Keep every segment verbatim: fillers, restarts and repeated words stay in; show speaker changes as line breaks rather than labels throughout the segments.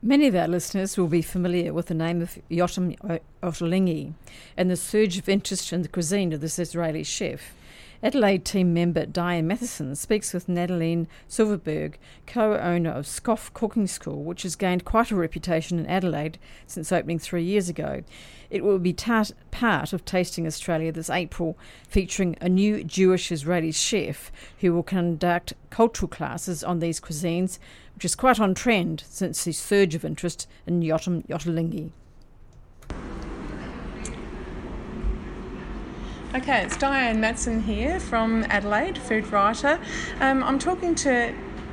Many of our listeners will be familiar with the name of Yotam Ottolenghi and the surge of interest in the cuisine of this Israeli chef. Adelaide team member Diane Matheson speaks with Nataline Silverberg, co-owner of Scoff Cooking School, which has gained quite a reputation in Adelaide since opening three years ago. It will be tar- part of Tasting Australia this April, featuring a new Jewish Israeli chef who will conduct cultural classes on these cuisines, which is quite on trend since the surge of interest in Yotam Ottolenghi.
Okay, it's Diane Matheson here from Adelaide, food writer. Um, I'm talking to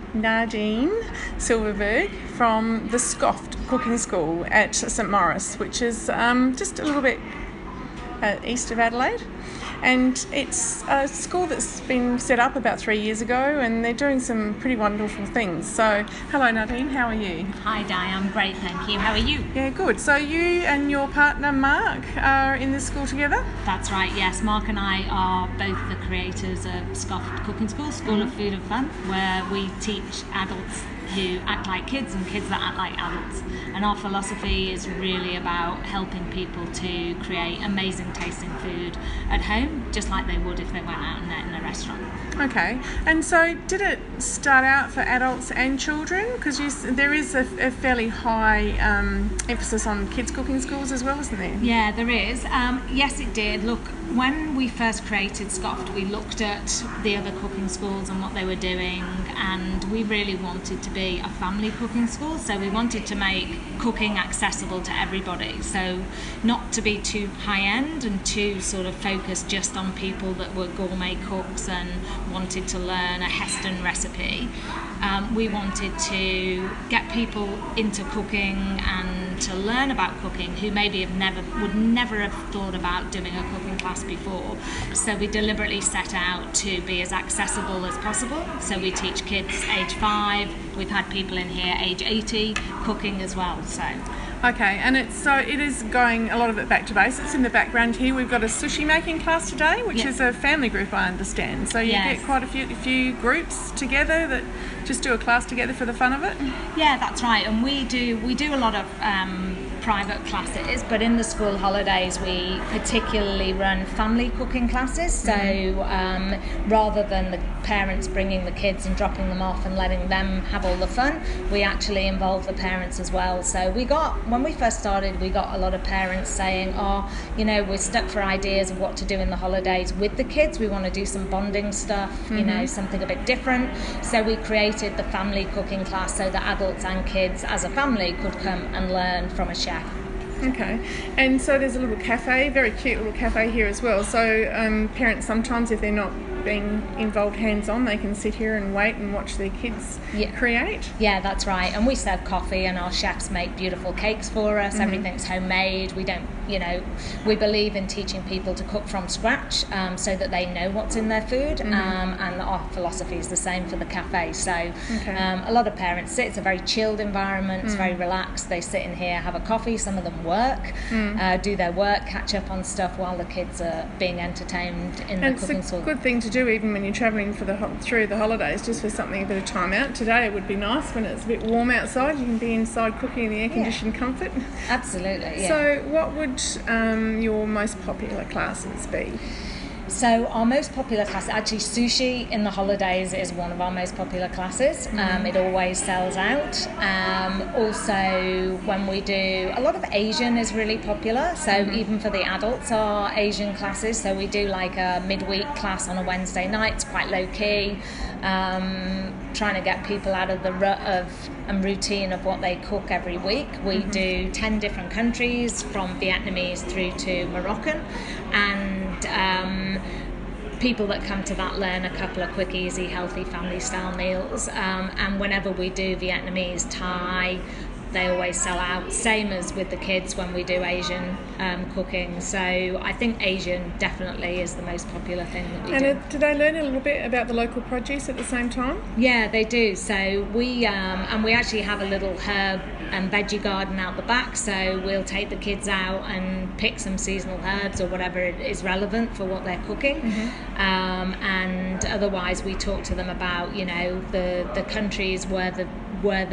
Nadine Silverberg from the Scoff Cooking School at St Maurice, which is um, just a little bit uh, east of Adelaide. And it's a school that's been set up about three years ago, and they're doing some pretty wonderful things. So, hello Nadine, how are you?
Hi Di, I'm great, thank you. How are you?
Yeah, good. So you and your partner Mark are in this school together?
That's right, yes. Mark and I are both the creators of Scoff Cooking School, School mm-hmm. of Food and Fun, where we teach adults who act like kids and kids that act like adults. And our philosophy is really about helping people to create amazing tasting food at home, just like they would if they went out in a, in a restaurant.
Okay, and so did it start out for adults and children? Because there is a, a fairly high um, emphasis on kids' cooking schools as well, isn't there?
Yeah, there is. Um, yes, it did. Look, when we first created Scoffed, we looked at the other cooking schools and what they were doing, and we really wanted to be a family cooking school, so we wanted to make cooking accessible to everybody, so not to be too high-end and too sort of focused just on people that were gourmet cooks and wanted to learn a Heston recipe. Um, we wanted to get people into cooking and to learn about cooking who maybe have never would never have thought about doing a cooking class before. So we deliberately set out to be as accessible as possible. So we teach kids age five. We've had people in here age eighty cooking as well. So.
Okay, and it's so it is going a lot of it back to basics. In the background here, we've got a sushi making class today, which
yes.
is a family group, I understand. So you
yes.
get quite a few a few groups together that just do a class together for the fun of it.
Yeah, that's right. And we do we do a lot of um, private classes, but in the school holidays we particularly run family cooking classes. So um, rather than the parents bringing the kids and dropping them off and letting them have all the fun, we actually involve the parents as well. So we got when we first started, we got a lot of parents saying, oh, you know, we're stuck for ideas of what to do in the holidays with the kids. We want to do some bonding stuff, mm-hmm. you know, something a bit different. So we created the family cooking class so that adults and kids as a family could come and learn from a chef.
Okay, and so there's a little cafe, very cute little cafe here as well. So um, parents sometimes, if they're not being involved hands-on, they can sit here and wait and watch their kids
yeah.
create.
Yeah, that's right. And we serve coffee, and our chefs make beautiful cakes for us. Mm-hmm. Everything's homemade. We don't, you know, we believe in teaching people to cook from scratch um, so that they know what's in their food. Mm-hmm. Um, and our philosophy is the same for the cafe. So okay. um, a lot of parents sit. It's a very chilled environment. It's mm. very relaxed. They sit in here, have a coffee. Some of them work, mm. uh, do their work, catch up on stuff while the kids are being entertained in
and
the cooking school.
It's a good thing to do even when you're travelling for the through the holidays, just for something a bit of time out. Today it would be nice when it's a bit warm outside. You can be inside cooking in the air-conditioned yeah. comfort.
Absolutely, yeah.
So what would um, your most popular classes be?
So our most popular class, actually sushi in the holidays is one of our most popular classes. Mm-hmm. Um, it always sells out. Um, also, when we do, a lot of Asian is really popular. So mm-hmm. even for the adults, our Asian classes. So we do like a midweek class on a Wednesday night. It's quite low key. Um, trying to get people out of the rut of and routine of what they cook every week. We mm-hmm. do ten different countries, from Vietnamese through to Moroccan, and um, people that come to that learn a couple of quick, easy, healthy family style meals. Um, and whenever we do Vietnamese, Thai, they always sell out, same as with the kids when we do Asian um, cooking. So I think Asian definitely is the most popular thing that we
and
do.
And do they learn a little bit about the local produce at the same time?
Yeah, they do. So we, um, and we actually have a little herb and veggie garden out the back, so we'll take the kids out and pick some seasonal herbs or whatever is relevant for what they're cooking. Mm-hmm. Um, and otherwise we talk to them about, you know, the, the countries where the where the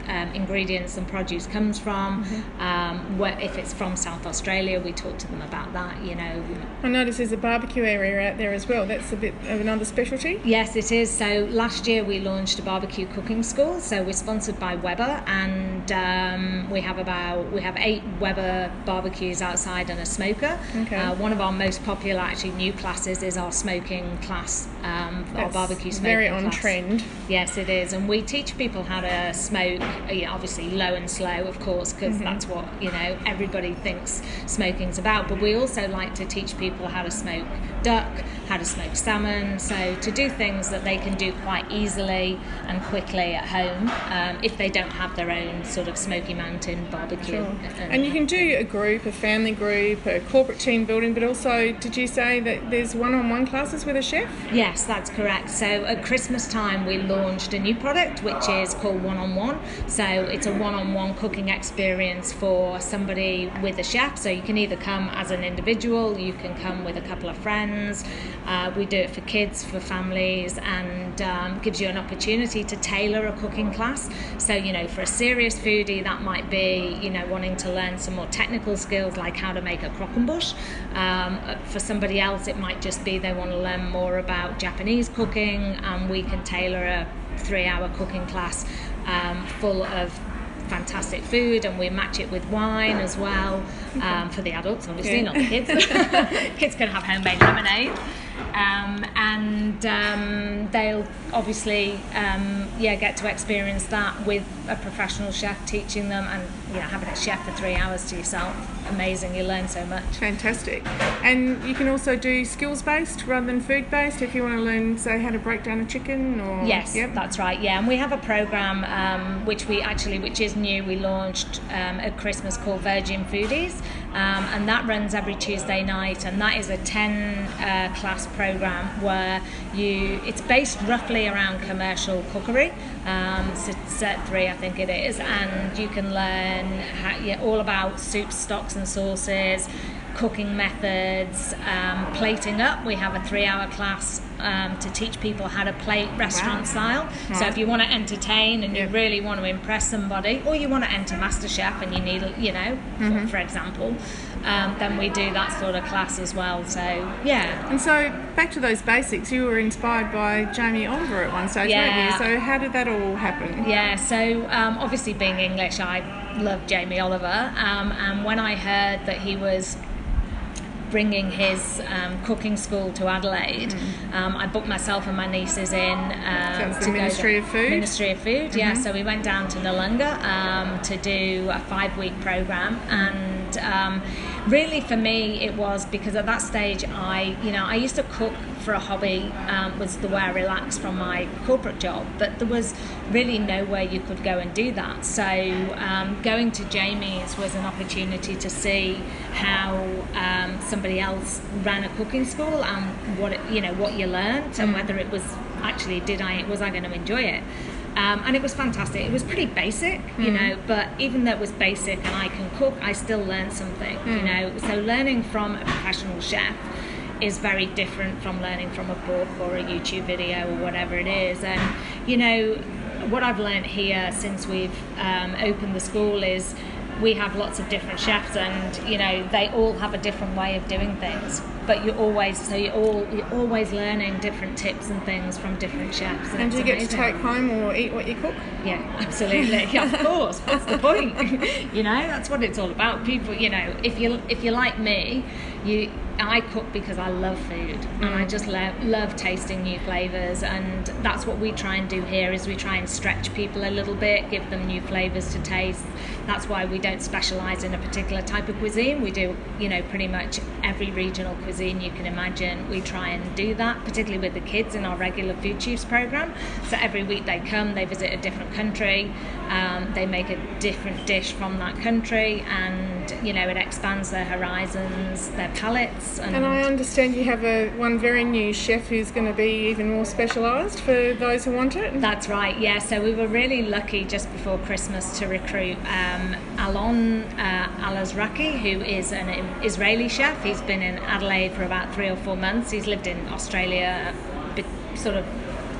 um, ingredients and produce comes from. Mm-hmm. Um, where, if it's from South Australia, we talk to them about that, you know.
I notice there's a barbecue area out there as well. That's a bit of another specialty.
Yes, it is. So last year we launched a barbecue cooking school. So we're sponsored by Weber, and um, we have about we have eight Weber barbecues outside and a smoker.
Okay.
Uh, one of our most popular, actually, new classes is our smoking class, um, our barbecue smoking
very on
class.
Trend.
Yes, it is, and we teach people how to smoke. You know, obviously low and slow, of course, because mm-hmm. that's what you know everybody thinks smoking's about. But we also like to teach people how to smoke duck, how to smoke salmon, so to do things that they can do quite easily and quickly at home um, if they don't have their own sort of Smoky Mountain barbecue.
Sure. And you can do a group, a family group, a corporate team building, but also, did you say that there's one-on-one classes with a chef?
Yes, that's correct. So at Christmas time we launched a new product which is called One-on-One. So it's a one-on-one cooking experience for somebody with a chef. So you can either come as an individual, you can come with a couple of friends. Uh, we do it for kids, for families, and um, gives you an opportunity to tailor a cooking class. So, you know, for a serious foodie, that might be, you know, wanting to learn some more technical skills like how to make a croquembouche. Um, for somebody else, it might just be they want to learn more about Japanese cooking, and we can tailor a three-hour cooking class um, full of fantastic food, and we match it with wine as well, um, for the adults, obviously, yeah. Not the kids. Kids can have homemade lemonade, um, and um, they'll obviously um, yeah get to experience that with a professional chef teaching them, and you know, having a chef for three hours to yourself, amazing. You learn so much.
Fantastic. And you can also do skills based rather than food based if you want to learn, say, how to break down a chicken. Or
yes,
yep.
That's right. Yeah, and we have a program um, which we actually which is new. We launched um, at Christmas called Virgin Foodies, um, and that runs every Tuesday night, and that is a ten uh, class program where you it's based roughly around commercial cookery, um, set three I think it is, and you can learn how, yeah, all about soups, stocks and sauces, cooking methods, um, plating up. We have a three-hour class um, to teach people how to plate restaurant wow. style. Right. So if you want to entertain and yep. you really want to impress somebody, or you want to enter MasterChef and you need, you know, mm-hmm. for, for example, um, then we do that sort of class as well. So yeah.
And so back to those basics, you were inspired by Jamie Oliver at one stage,
yeah.
weren't you? So how did that all happen?
Yeah. So um, obviously being English, I love Jamie Oliver, um, and when I heard that he was bringing his um, cooking school to Adelaide, mm. um, I booked myself and my nieces in um,
so
to
the Ministry
go
of Food.
Ministry of Food, mm-hmm. yeah. So we went down to Noongar um, to do a five-week program, and um, really for me it was because at that stage I, you know, I used to cook for a hobby, um, was the way I relaxed from my corporate job, but there was really nowhere you could go and do that. So um, going to Jamie's was an opportunity to see how um, somebody else ran a cooking school and what it, you know what you learned mm. and whether it was actually did I was I going to enjoy it. Um, and it was fantastic. It was pretty basic, you mm. know, but even though it was basic and I can cook, I still learned something, mm. you know. So learning from a professional chef is very different from learning from a book or a YouTube video or whatever it is. And, you know, what I've learned here since we've um, opened the school is we have lots of different chefs, and you know they all have a different way of doing things. But you're always so you're all you're always learning different tips and things from different chefs. And,
and do you get
amazing.
to take home or eat what you cook?
Yeah, absolutely. Yeah, of course. What's the point? You know, that's what it's all about. People, you know, if you if you're like me, you. I cook because I love food, mm. and I just love, love tasting new flavours, and that's what we try and do here is we try and stretch people a little bit, give them new flavours to taste. That's why we don't specialise in a particular type of cuisine. We do, you know, pretty much every regional cuisine you can imagine. We try and do that, particularly with the kids in our regular Food Chiefs programme. So every week they come, they visit a different country, um, they make a different dish from that country, and you know it expands their horizons, their palates. And,
and I understand you have a one very new chef who's going to be even more specialised for those who want it.
That's right, yeah. So we were really lucky just before Christmas to recruit um, Alon uh, Al-Azraqi, who is an Israeli chef. He's been in Adelaide for about three or four months. He's lived in Australia, sort of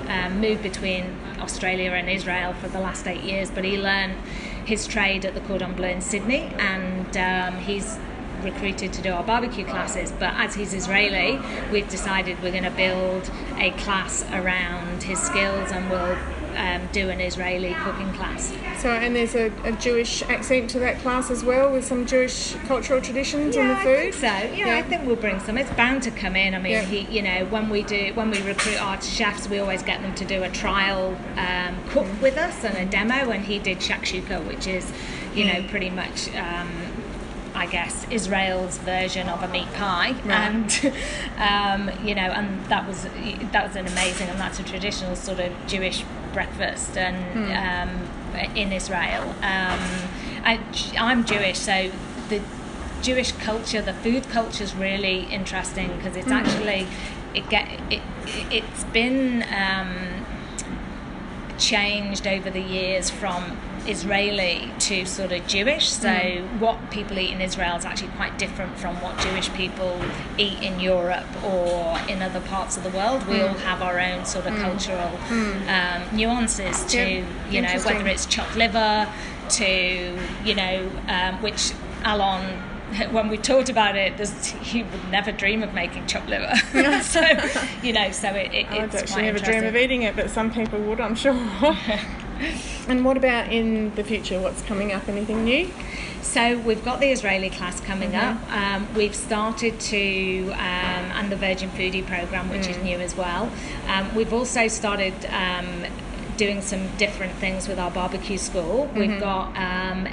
um, moved between Australia and Israel for the last eight years, but he learned his trade at the Cordon Bleu in Sydney, and um, he's recruited to do our barbecue classes. But as he's Israeli, we've decided we're going to build a class around his skills, and we'll um, do an Israeli cooking class.
So, and there's a, a Jewish accent to that class as well, with some Jewish cultural traditions
yeah,
in the food?
I think so. Yeah, yeah, I think we'll bring some. It's bound to come in. I mean, yeah. he, you know, when we do, when we recruit our chefs, we always get them to do a trial um, cook with us and a demo, and he did shakshuka, which is, you mm. know, pretty much... Um, I guess Israel's version of a meat pie,
right.
and um, you know, and that was that was an amazing, and that's a traditional sort of Jewish breakfast, and mm. um, in Israel, um, I, I'm Jewish, so the Jewish culture, the food culture is really interesting because it's mm. actually it get it it's been um, changed over the years from Israeli to sort of Jewish, so mm. what people eat in Israel is actually quite different from what Jewish people eat in Europe or in other parts of the world. We mm. all have our own sort of mm. cultural mm. Um, nuances to, yep. you know, whether it's chopped liver to, you know, um, which Alon, when we talked about it, he would never dream of making chopped liver. so, you know, so it, it,
I'd
it's
actually
quite
never dream of eating it, but some people would, I'm sure. And what about in the future? What's coming up? Anything new?
So we've got the Israeli class coming mm-hmm. up. Um, we've started to, um, and the Virgin Foodie program, which mm. is new as well. Um, we've also started um, doing some different things with our barbecue school. Mm-hmm. We've got um,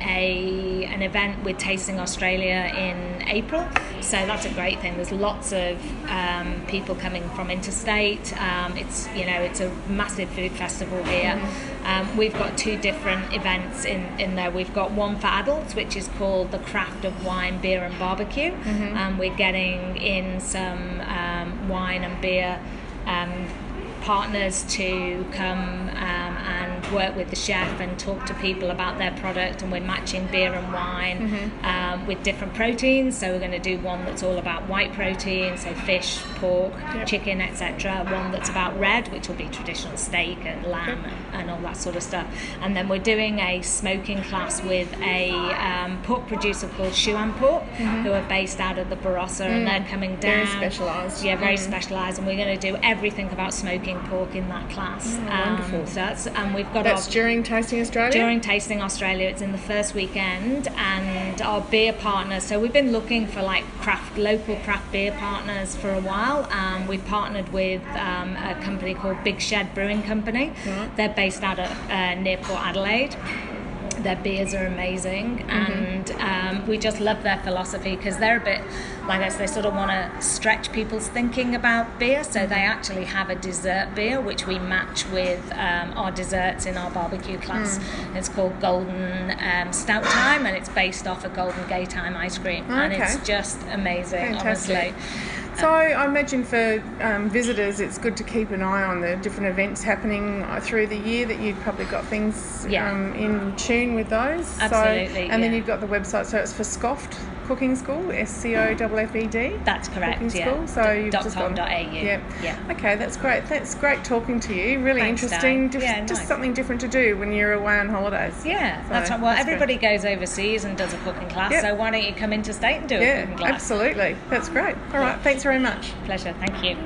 a an event with Tasting Australia in April, so that's a great thing. There's lots of um, people coming from interstate. Um, it's you know it's a massive food festival here. Mm-hmm. Um, we've got two different events in, in there. We've got one for adults, which is called the Craft of Wine, Beer and Barbecue. Mm-hmm. Um, we're getting in some um, wine and beer um, partners to come um, and work with the chef and talk to people about their product, and we're matching beer and wine mm-hmm. um, with different proteins. So we're going to do one that's all about white protein, so fish, pork, yep. chicken, et cetera. One that's about red, which will be traditional steak and lamb yep. and, and all that sort of stuff. And then we're doing a smoking class with a um, pork producer called Shuan Pork, mm-hmm. who are based out of the Barossa, mm. and they're coming down.
Very specialised.
Yeah, very
mm.
specialised, and we're going to do everything about smoking pork in that class.
Oh,
um,
wonderful.
So that's and we've got
that's
our,
during Tasting Australia.
During Tasting Australia, it's in the first weekend, and our beer partners. So we've been looking for like craft, local craft beer partners for a while. Um, we partnered with um, a company called Big Shed Brewing Company. Right. They're based out of uh, near Port Adelaide. Their beers are amazing, mm-hmm. and um, we just love their philosophy because they're a bit like us. They sort of want to stretch people's thinking about beer, so they actually have a dessert beer which we match with um, our desserts in our barbecue class. Mm. It's called Golden um, Stout Time, and it's based off a Golden Gay Time ice cream,
oh,
and
okay.
it's just amazing.
Fantastic.
Honestly.
So I imagine for um, visitors, it's good to keep an eye on the different events happening through the year, that you've probably got things
yeah.
um, in tune with those.
Absolutely.
So, and
yeah.
then you've got the website, so it's for Scoffed Cooking School, S C O F F E D.
That's correct,
Cooking
yeah.
School. So you've
dot
just
com
gone,
dot A U.
Yeah.
yeah.
Okay, that's great. That's great talking to you. Really
Thanks,
interesting. Just,
yeah,
just
nice.
something different to do when you're away on holidays.
Yeah,
so
that's right. Well,
that's
everybody
great.
goes overseas and does a cooking class,
yep.
so why don't you come interstate and do a
yeah,
cooking class?
Absolutely. That's great. All right, thanks very much.
Pleasure, thank you.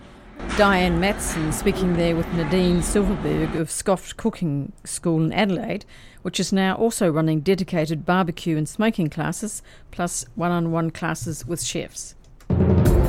Diane Matson speaking there with Nadine Silverberg of Scoffed Cooking School in Adelaide, which is now also running dedicated barbecue and smoking classes, plus one-on-one classes with chefs.